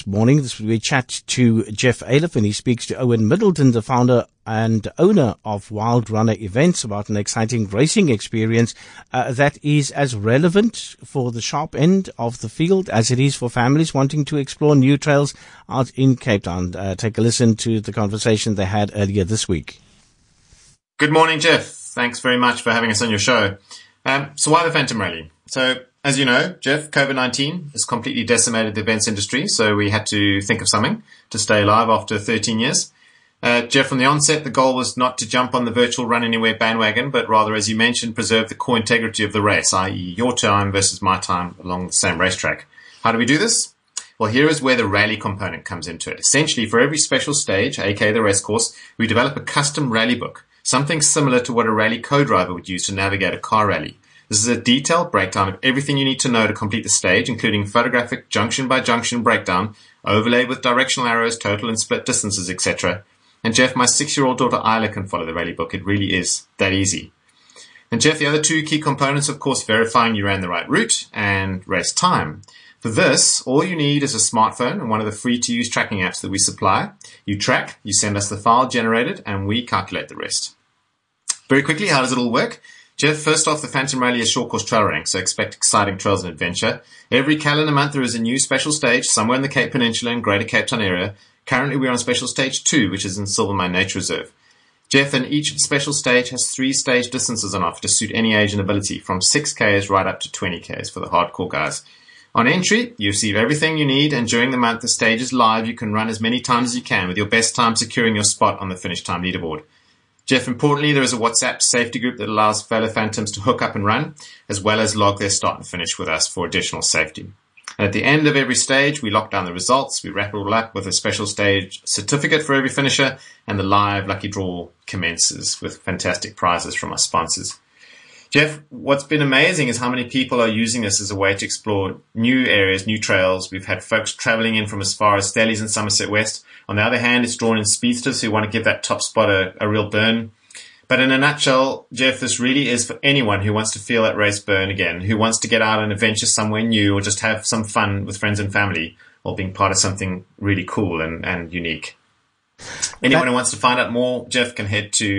this morning. We chat to Jeff Ailiff, and he speaks to Owen Middleton, the founder and owner of Wild Runner Events, about an exciting racing experience that is as relevant for the sharp end of the field as it is for families wanting to explore new trails out in Cape Town. Take a listen to the conversation they had earlier this week. Good morning, Jeff. Thanks very much for having us on your show. So why the Phantom Rally? So, as you know, Jeff, COVID-19 has completely decimated the events industry, so we had to think of something to stay alive after 13 years. Jeff, from the onset, the goal was not to jump on the virtual Run Anywhere bandwagon, but rather, as you mentioned, preserve the core integrity of the race, i.e. your time versus my time along the same racetrack. How do we do this? Well, here is where the rally component comes into it. Essentially, for every special stage, aka the race course, we develop a custom rally book, something similar to what a rally co-driver would use to navigate a car rally. This is a detailed breakdown of everything you need to know to complete the stage, including photographic junction-by-junction breakdown, overlaid with directional arrows, total and split distances, etc. And Jeff, my 6-year-old daughter Isla can follow the rally book. It really is that easy. And Jeff, the other two key components, of course, verifying you ran the right route and race time. For this, all you need is a smartphone and one of the free-to-use tracking apps that we supply. You track, you send us the file generated, and we calculate the rest. Very quickly, how does it all work? Jeff, first off, the Phantom Rally is short course trail running, so expect exciting trails and adventure. Every calendar month there is a new special stage somewhere in the Cape Peninsula and Greater Cape Town area. Currently we're on special stage 2, which is in Silvermine Nature Reserve. Jeff, and each special stage has 3 stage distances on offer to suit any age and ability, from 6Ks right up to 20Ks for the hardcore guys. On entry, you receive everything you need, and during the month the stage is live. You can run as many times as you can, with your best time securing your spot on the finish time leaderboard. Jeff, importantly, there is a WhatsApp safety group that allows fellow Phantoms to hook up and run, as well as log their start and finish with us for additional safety. And at the end of every stage, we lock down the results, we wrap it all up with a special stage certificate for every finisher, and the live lucky draw commences with fantastic prizes from our sponsors. Jeff, what's been amazing is how many people are using this as a way to explore new areas, new trails. We've had folks traveling in from as far as Stellies and Somerset West. On the other hand, it's drawn in speedsters who want to give that top spot a real burn. But in a nutshell, Jeff, this really is for anyone who wants to feel that race burn again, who wants to get out and adventure somewhere new or just have some fun with friends and family while being part of something really cool and unique. Anyone who wants to find out more, Jeff, can head to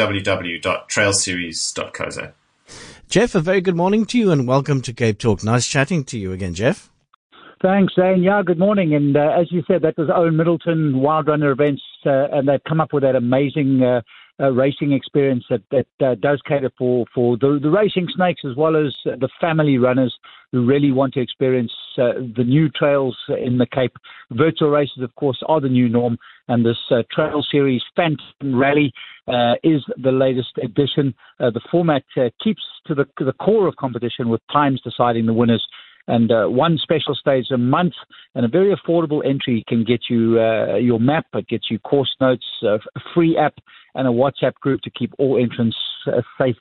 www.trailseries.co.za. Jeff, a very good morning to you and welcome to Cape Talk. Nice chatting to you again, Jeff. Thanks, Zane. Yeah, good morning. And as you said, that was Owen Middleton, Wild Runner Events, and they've come up with that amazing racing experience that does cater for the racing snakes as well as the family runners who really want to experience the new trails in the Cape. Virtual races, of course, are the new norm, and this Trail Series Phantom Rally is the latest edition. The format keeps to the core of competition, with times deciding the winners. And one special stage a month, and a very affordable entry can get you your map, it gets you course notes, a free app, and a WhatsApp group to keep all entrants in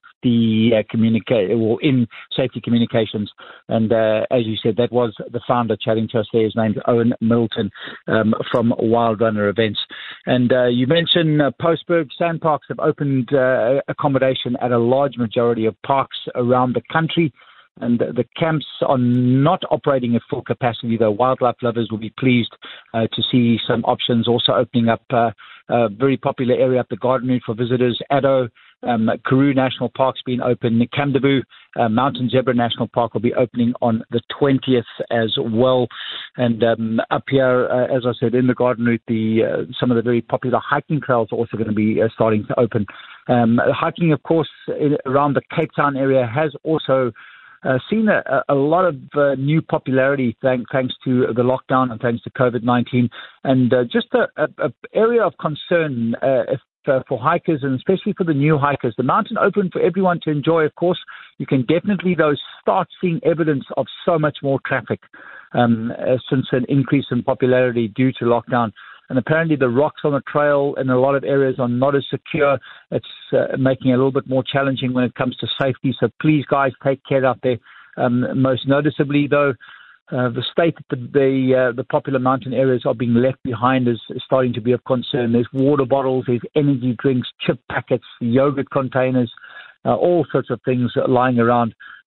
safety communications. And as you said, that was the founder chatting to us there. His name's Owen Middleton from Wild Runner Events. And you mentioned Postberg Sandparks have opened accommodation at a large majority of parks around the country. And the camps are not operating at full capacity, though. Wildlife lovers will be pleased to see some options also opening up a very popular area up the Garden Route for visitors. Addo, Karoo National Park's been open. Kamdaboo, Mountain Zebra National Park will be opening on the 20th as well. And up here, as I said, in the Garden Route, some of the very popular hiking trails are also going to be starting to open. Hiking, of course, around the Cape Town area has also seen a lot of new popularity thanks to the lockdown and thanks to COVID-19, and just a area of concern for hikers, and especially for the new hikers. The mountain open for everyone to enjoy, of course. You can definitely, though, start seeing evidence of so much more traffic since an increase in popularity due to lockdown. And apparently the rocks on the trail in a lot of areas are not as secure. It's making it a little bit more challenging when it comes to safety. So please, guys, take care out there. Most noticeably, though, the state that the popular mountain areas are being left behind is starting to be of concern. There's water bottles, there's energy drinks, chip packets, yogurt containers, all sorts of things lying around.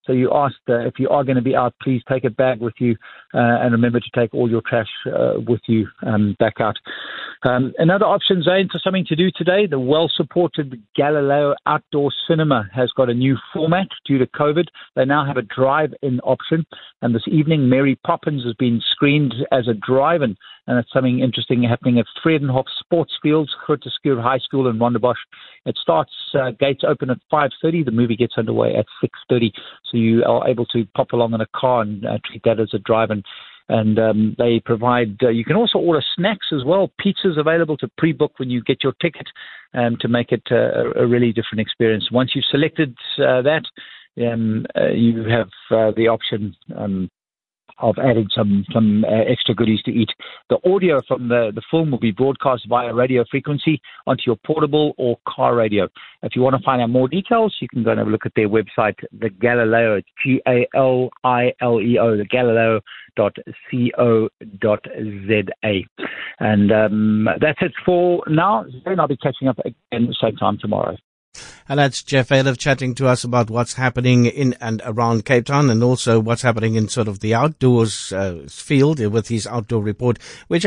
So you asked if you are going to be out, please take a bag with you and remember to take all your trash with you back out. Another option, Zane, for something to do today, the well-supported Galileo Outdoor Cinema has got a new format due to COVID. They now have a drive-in option, and this evening Mary Poppins has been screened as a drive-in, and it's something interesting happening at Vredenhof Sports Fields, Grooterschuur High School in Rondebosch. It starts, gates open at 5:30. The movie gets underway at 6:30, so you are able to pop along in a car and treat that as a drive-in. And they provide, you can also order snacks as well. Pizza's available to pre-book when you get your ticket to make it a really different experience. Once you've selected that, you have the option of adding some extra goodies to eat. The audio from the film will be broadcast via radio frequency onto your portable or car radio. If you want to find out more details, you can go and have a look at their website, the Galileo, it's Galileo, the Galileo.co.za. And that's it for now. Then I'll be catching up again the same time tomorrow. And that's Jeff Ayliffe chatting to us about what's happening in and around Cape Town, and also what's happening in sort of the outdoors field with his outdoor report, which